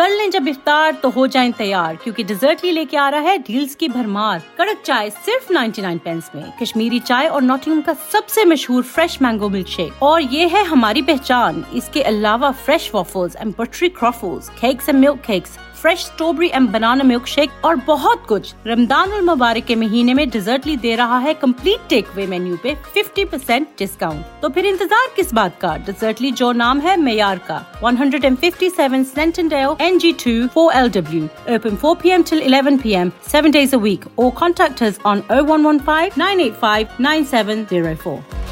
कर लें जब इफ्तार तो हो जाएं तैयार, क्योंकि डिजर्टली लेके आ रहा है डील्स की भरमार। कड़क चाय सिर्फ 99 पेंस में, कश्मीरी चाय और नॉटिंघम का सबसे मशहूर फ्रेश मैंगो मिल्क शेक, और ये है हमारी पहचान। इसके अलावा fresh waffles and buttery croffles, cakes and milk cakes, fresh strawberry and banana milk shake और बहुत कुछ। रमजान उल मुबारक के महीने में डिजर्टली दे रहा है कंप्लीट टेक अवे मेन्यू पे 50% डिस्काउंट। तो फिर इंतजार किस बात का? डिजर्टली जो नाम है मेयार का, 157 Slentondale NG2 4LW, open 4 p.m. till 11 p.m. 7 days a week, or contact us on 0115 985 9704.